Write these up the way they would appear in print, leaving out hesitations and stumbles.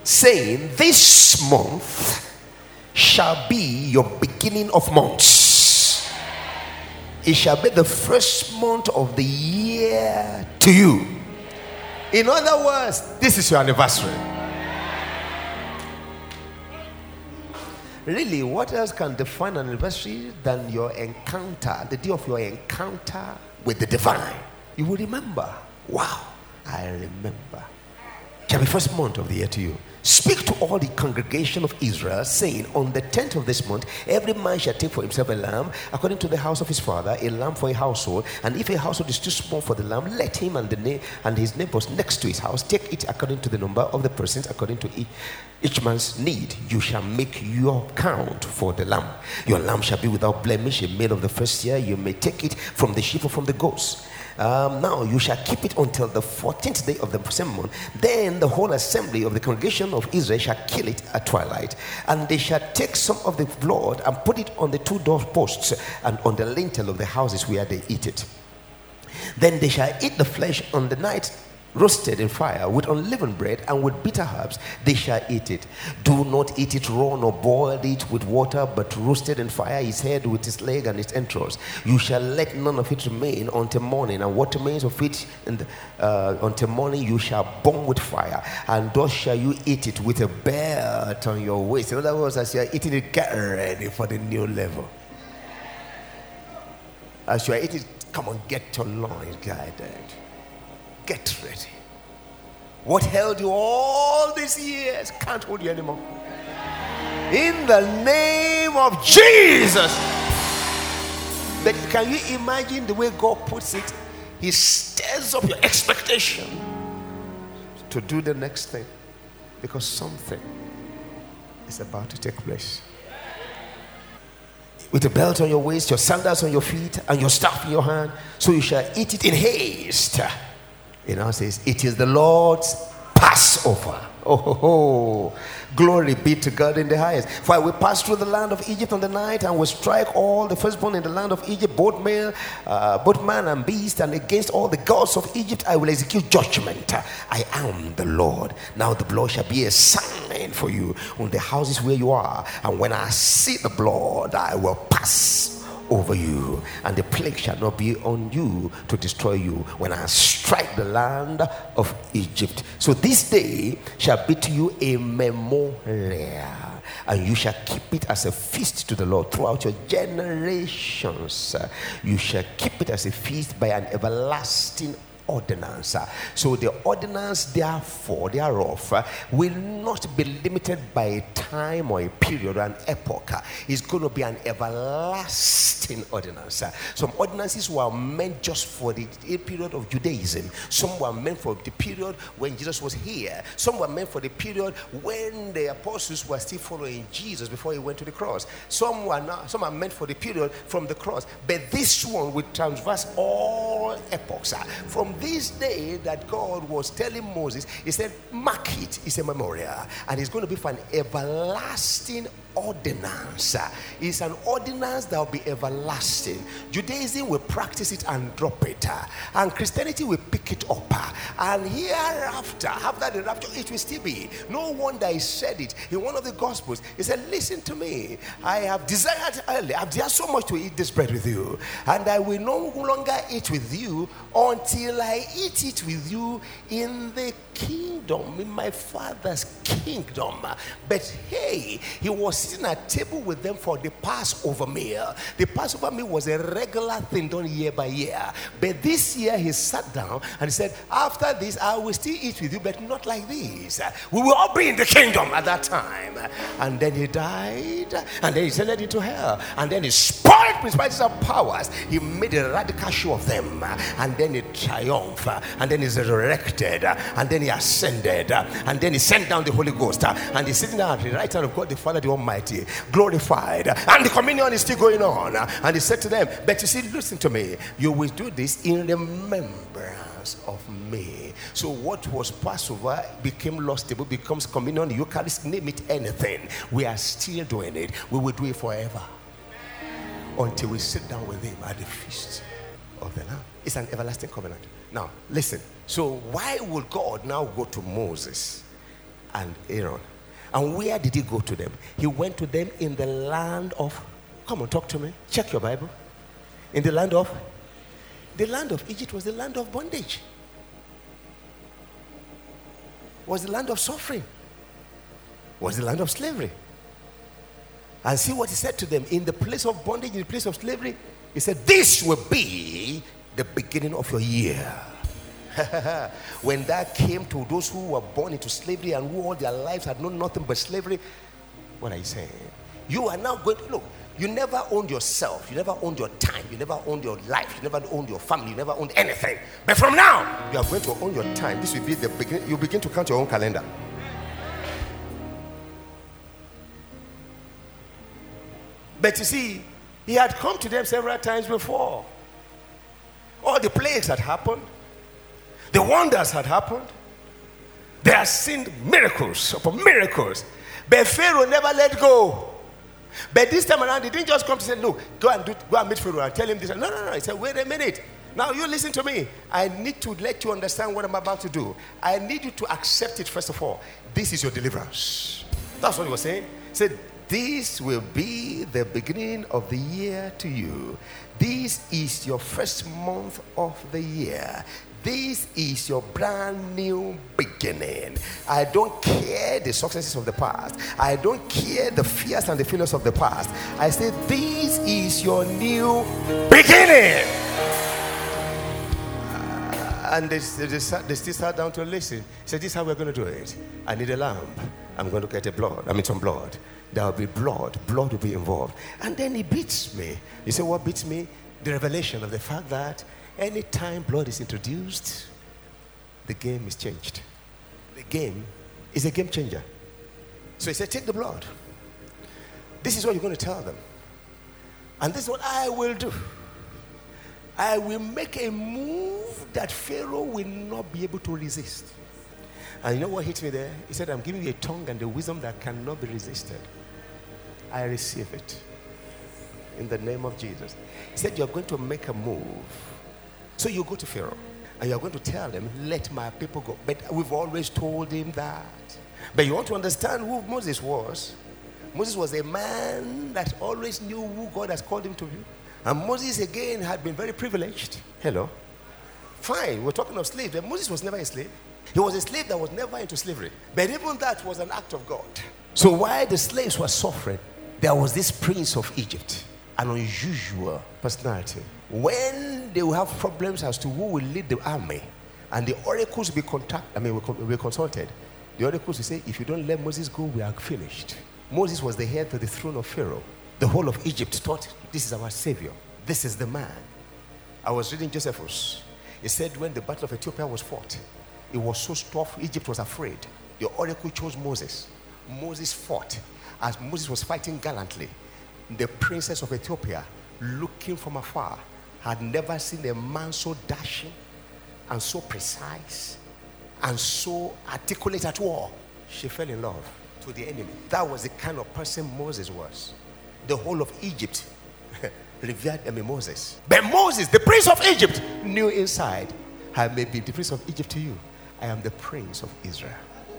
saying, this month shall be your beginning of months. It shall be the first month of the year to you. In other words, this is your anniversary. Really, what else can define an anniversary than your encounter, the day of your encounter with the divine? You will remember. Wow, I remember. Shall be first month of the year to you. Speak to all the congregation of Israel, saying, on the 10th of this month, every man shall take for himself a lamb, according to the house of his father, a lamb for a household. And if a household is too small for the lamb, let him and his neighbors next to his house take it according to the number of the persons, according to each man's need. You shall make your count for the lamb. Your lamb shall be without blemish, a male of the first year. You may take it from the sheep or from the goats. Now you shall keep it until the 14th day of the same month. Then the whole assembly of the congregation of Israel shall kill it at twilight, and they shall take some of the blood and put it on the two doorposts and on the lintel of the houses where they eat it. Then they shall eat the flesh on the night, roasted in fire with unleavened bread and with bitter herbs. They shall eat it. Do not eat it raw nor boil it with water, but roasted in fire, his head with his leg and its entrails. You shall let none of it remain until morning, and what remains of it until morning you shall burn with fire, and thus shall you eat it with a belt on your waist. In other words, as you are eating it, get ready for the new level. As you are eating it, come on, get your loins guided. Get ready. What held you all these years can't hold you anymore. In the name of Jesus. But can you imagine the way God puts it? He stirs up your expectation to do the next thing, because something is about to take place. With a belt on your waist, your sandals on your feet, and your staff in your hand, so you shall eat it in haste. It now says, it is the Lord's Passover. Oh, ho, ho. Glory be to God in the highest. For I will pass through the land of Egypt on the night, and will strike all the firstborn in the land of Egypt, both male, both man and beast, and against all the gods of Egypt I will execute judgment. I am the Lord. Now the blood shall be a sign for you on the houses where you are, and when I see the blood, I will pass over you, and the plague shall not be on you to destroy you when I strike the land of Egypt. So this day shall be to you a memorial, and you shall keep it as a feast to the Lord throughout your generations. You shall keep it as a feast by an everlasting ordinance. So the ordinance therefore thereof will not be limited by a time or a period or an epoch. It's going to be an everlasting ordinance. Some ordinances were meant just for the period of Judaism. Some were meant for the period when Jesus was here. Some were meant for the period when the apostles were still following Jesus before he went to the cross. Some are meant for the period from the cross. But this one will transverse all epochs. From this day that God was telling Moses, he said, mark it, it's a memorial, and it's going to be for an everlasting ordinance. It's an ordinance that will be everlasting. Judaism will practice it and drop it, and Christianity will pick it up, and hereafter, after the rapture, it will still be. No wonder he said it in one of the Gospels. He said, listen to me, I have desired early, I've desired so much to eat this bread with you, and I will no longer eat with you until I eat it with you in the kingdom, in my Father's kingdom. But hey, he was sitting at table with them for the Passover meal. The Passover meal was a regular thing done year by year. But this year he sat down and he said, after this I will still eat with you, but not like this. We will all be in the kingdom at that time. And then he died, and then he descended into hell, and then he spoiled principalities and powers. He made a radical show of them, and then he triumphed, and then he's resurrected, and then he ascended, and then he sent down the Holy Ghost, and he's sitting down at the right hand of God the Father the Almighty, glorified, and the communion is still going on. And he said to them, but you see, listen to me, you will do this in remembrance of me. So what was Passover became lost table, becomes communion, Eucharist, name it anything. We are still doing it. We will do it forever until we sit down with him at the feast of the Lamb. It's an everlasting covenant. Now listen, so why would God now go to Moses and Aaron. And where did he go to them? He went to them in the land of, come on, talk to me. Check your Bible. In the land of Egypt was the land of bondage. Was the land of suffering. Was the land of slavery. And see what he said to them. In the place of bondage, in the place of slavery, he said, this will be the beginning of your year. When that came to those who were born into slavery and who all their lives had known nothing but slavery, what are you saying? You are now going to, look, you never owned yourself, you never owned your time, you never owned your life, you never owned your family, you never owned anything. But from now, you are going to own your time. This will be the beginning. You begin to count your own calendar. But you see, he had come to them several times before. All the plagues had happened. The wonders had happened. They had seen miracles upon miracles. But Pharaoh never let go. But this time around, he didn't just come to say, look, go and meet Pharaoh and tell him this. No. He said, wait a minute. Now you listen to me. I need to let you understand what I'm about to do. I need you to accept it first of all. This is your deliverance. That's what he was saying. He said, this will be the beginning of the year to you. This is your first month of the year. This is your brand new beginning. I don't care the successes of the past. I don't care the fears and the failures of the past. I say, this is your new beginning. And they still sat down to listen. He said, this is how we're going to do it. I need a lamb. I'm going to get some blood. There will be blood. Blood will be involved. And then he beats me. He said, what beats me? The revelation of the fact that anytime blood is introduced, the game is changed. The game is a game changer. So he said, take the blood. This is what you're going to tell them. And this is what I will do. I will make a move that Pharaoh will not be able to resist. And you know what hit me there? He said, I'm giving you a tongue and a wisdom that cannot be resisted. I receive it. In the name of Jesus. He said, you're going to make a move. So you go to Pharaoh and you're going to tell them, let my people go. But we've always told him that. But you want to understand who Moses was. Moses was a man that always knew who God has called him to be. And Moses again had been very privileged. Hello. Fine, we're talking of slaves, but Moses was never a slave. He was a slave that was never into slavery. But even that was an act of God. So while the slaves were suffering, there was this prince of Egypt, an unusual personality. When they will have problems as to who will lead the army, and the oracles will be consulted, the oracles will say, if you don't let Moses go, we are finished. Moses was the heir to the throne of Pharaoh. The whole of Egypt thought, this is our savior. This is the man. I was reading Josephus. He said when the battle of Ethiopia was fought, it was so tough, Egypt was afraid. The oracle chose Moses. Moses fought. As Moses was fighting gallantly, the princess of Ethiopia, looking from afar, had never seen a man so dashing and so precise and so articulate at war. She fell in love to the enemy. That was the kind of person Moses was. The whole of Egypt revered Moses. But Moses, the prince of Egypt, knew inside, I may be the prince of Egypt to you. I am the prince of Israel.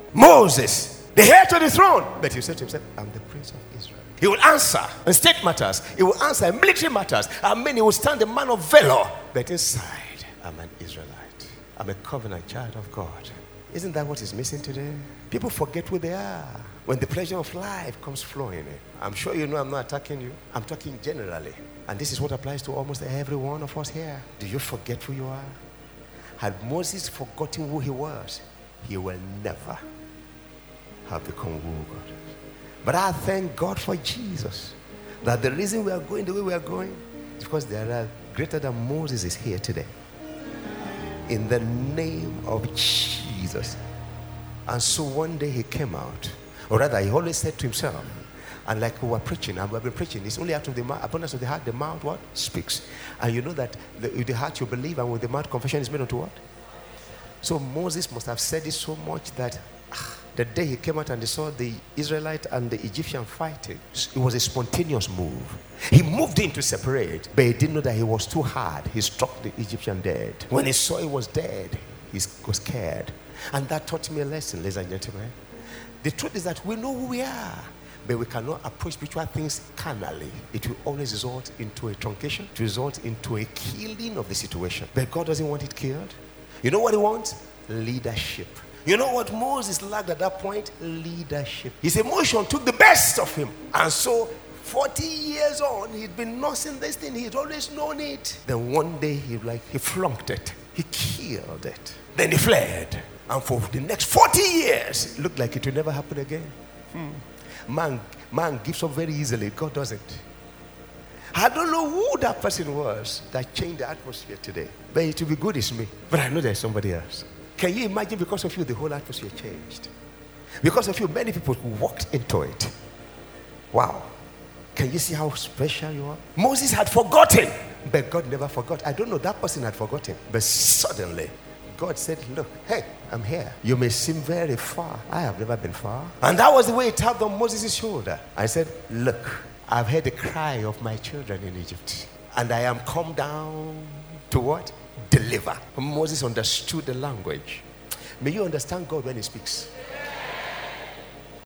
Moses, the heir to the throne. But he said to himself, I'm the prince of Israel. He will answer in state matters. He will answer in military matters. He will stand the man of valor. But inside, I'm an Israelite. I'm a covenant child of God. Isn't that what is missing today? People forget who they are when the pleasure of life comes flowing in. I'm sure you know I'm not attacking you. I'm talking generally. And this is what applies to almost every one of us here. Do you forget who you are? Had Moses forgotten who he was, he will never have become who God is. But I thank God for Jesus. That the reason we are going the way we are going is because there are greater than Moses is here today. In the name of Jesus. And so one day he came out. Or rather, he always said to himself, and like we were preaching, and we've been preaching, it's only out of the abundance of the heart, the mouth what? Speaks. And you know that with the heart you believe, and with the mouth confession is made unto what? So Moses must have said it so much that the day he came out and he saw the Israelite and the Egyptian fighting, it was a spontaneous move. He moved in to separate, but he didn't know that he was too hard. He struck the Egyptian dead. When he saw he was dead, he was scared. And that taught me a lesson, ladies and gentlemen, The truth is that we know who we are, but we cannot approach spiritual things carnally. It will always result into a truncation, to result into a killing of the situation. But God doesn't want it killed. You know what he wants? Leadership. You know what Moses lacked at that point? Leadership. His emotion took the best of him. And so 40 years on, he'd been nursing this thing. He'd always known it. Then one day he flunked it. He killed it. Then he fled. And for the next 40 years, it looked like it will never happen again. Man gives up very easily. God doesn't. I don't know who that person was that changed the atmosphere today. But it will be good it's me. But I know there's somebody else. Can you imagine, because of you, the whole atmosphere changed? Because of you, many people walked into it. Wow. Can you see how special you are? Moses had forgotten, but God never forgot. I don't know, that person had forgotten. But suddenly, God said, look, hey, I'm here. You may seem very far. I have never been far. And that was the way he tapped on Moses' shoulder. I said, look, I've heard the cry of my children in Egypt. And I am come down to what? Deliver. Moses understood the language. May you understand God when he speaks.